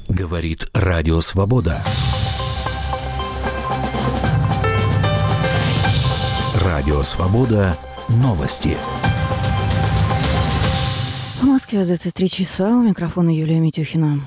Говорит Радио Свобода. Радио Свобода. Новости. В Москве 23 часа. У микрофона Юлия Митюхина.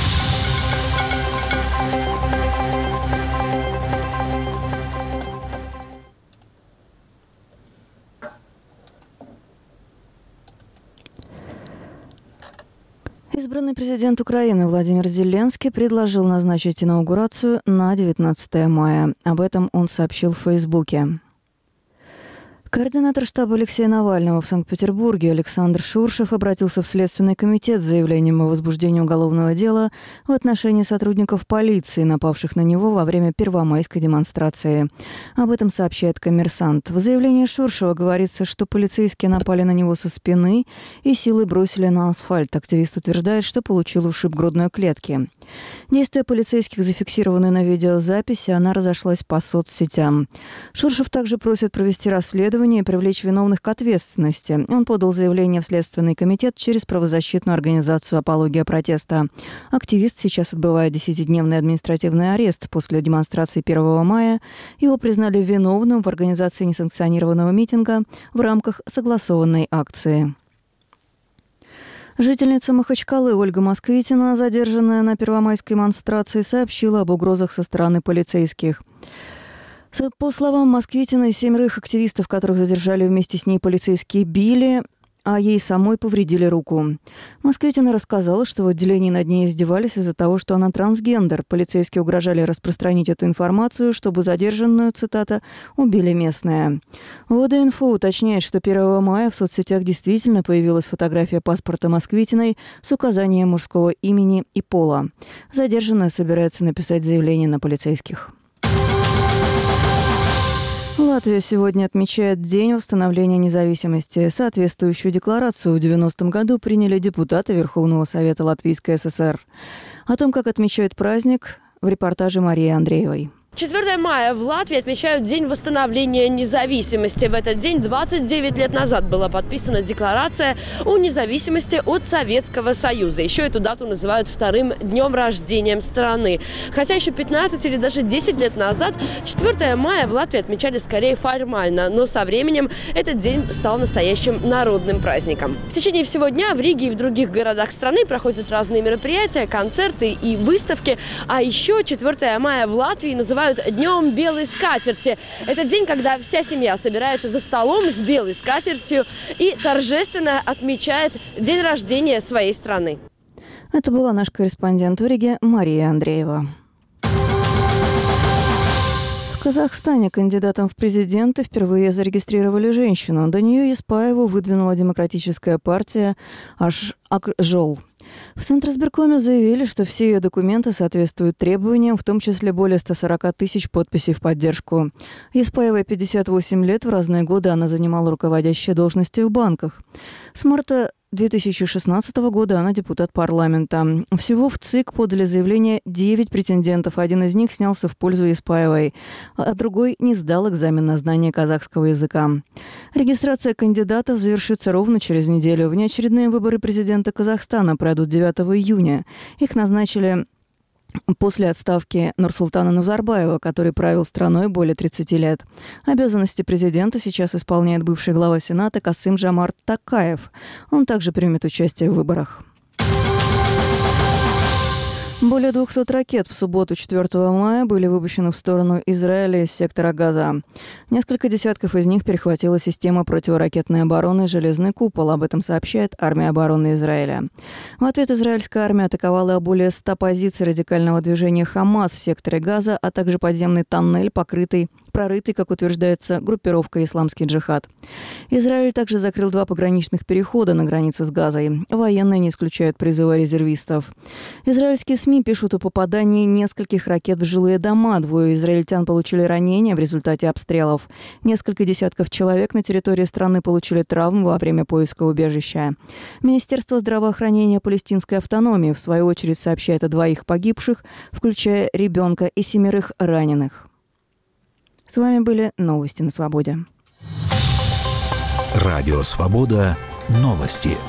Избранный президент Украины Владимир Зеленский предложил назначить инаугурацию на 19 мая. Об этом он сообщил в Фейсбуке. Координатор штаба Алексея Навального в Санкт-Петербурге Александр Шуршев обратился в Следственный комитет с заявлением о возбуждении уголовного дела в отношении сотрудников полиции, напавших на него во время первомайской демонстрации. Об этом сообщает «Коммерсант». В заявлении Шуршева говорится, что полицейские напали на него со спины и силой бросили на асфальт. Активист утверждает, что получил ушиб грудной клетки. Действия полицейских зафиксированы на видеозаписи, она разошлась по соцсетям. Шуршев также просит провести расследование и привлечь виновных к ответственности. Он подал заявление в Следственный комитет через правозащитную организацию «Апология протеста». Активист сейчас отбывает 10-дневный административный арест. После демонстрации 1 мая его признали виновным в организации несанкционированного митинга в рамках согласованной акции. Жительница Махачкалы Ольга Москвитина, задержанная на первомайской демонстрации, сообщила об угрозах со стороны полицейских. По словам Москвитиной, 7 активистов, которых задержали вместе с ней, полицейские били, а ей самой повредили руку. Москвитина рассказала, что в отделении над ней издевались из-за того, что она трансгендер. Полицейские угрожали распространить эту информацию, чтобы задержанную, цитата, убили местные. ВД-инфо уточняет, что 1 мая в соцсетях действительно появилась фотография паспорта Москвитиной с указанием мужского имени и пола. Задержанная собирается написать заявление на полицейских. Латвия сегодня отмечает День восстановления независимости. Соответствующую декларацию в 90-м году приняли депутаты Верховного Совета Латвийской ССР. О том, как отмечают праздник, в репортаже Марии Андреевой. 4 мая в Латвии отмечают День восстановления независимости. В этот день 29 лет назад была подписана декларация о независимости от Советского Союза. Еще эту дату называют вторым днем рождения страны. Хотя еще 15 или даже 10 лет назад 4 мая в Латвии отмечали скорее формально, но со временем этот день стал настоящим народным праздником. В течение всего дня в Риге и в других городах страны проходят разные мероприятия, концерты и выставки. А еще 4 мая в Латвии называют Днем белой скатерти. Это день, когда вся семья собирается за столом с белой скатертью и торжественно отмечает день рождения своей страны. Это была наш корреспондент в Риге Мария Андреева. В Казахстане кандидатом в президенты впервые зарегистрировали женщину. До нее Еспаеву выдвинула демократическая партия Ак-Жол. В Центризбиркоме заявили, что все ее документы соответствуют требованиям, в том числе более 140 тысяч подписей в поддержку. Еспаевой 58 лет, в разные годы она занимала руководящие должности в банках. С марта 2016 года она депутат парламента. Всего в ЦИК подали заявление 9 претендентов. Один из них снялся в пользу Еспаевой, а другой не сдал экзамен на знание казахского языка. Регистрация кандидатов завершится ровно через неделю. Внеочередные выборы президента Казахстана пройдут 9 июня. Их назначили после отставки Нурсултана Назарбаева, который правил страной более 30 лет. Обязанности президента сейчас исполняет бывший глава Сената Касым-Жомарт Токаев. Он также примет участие в выборах. Более 200 ракет в субботу 4 мая были выпущены в сторону Израиля из сектора Газа. Несколько десятков из них перехватила система противоракетной обороны «Железный купол». Об этом сообщает армия обороны Израиля. В ответ израильская армия атаковала более 100 позиций радикального движения «Хамас» в секторе Газа, а также подземный тоннель, прорытый, как утверждается, группировкой «Исламский джихад». Израиль также закрыл 2 пограничных перехода на границе с Газой. Военные не исключают призыва резервистов. Израильские СМИ пишут о попадании нескольких ракет в жилые дома. 2 израильтян получили ранения в результате обстрелов. Несколько десятков человек на территории страны получили травмы во время поиска убежища. Министерство здравоохранения Палестинской автономии, в свою очередь, сообщает о 2 погибших, включая ребенка, и 7 раненых. С вами были новости на Свободе. Радио Свобода. Новости.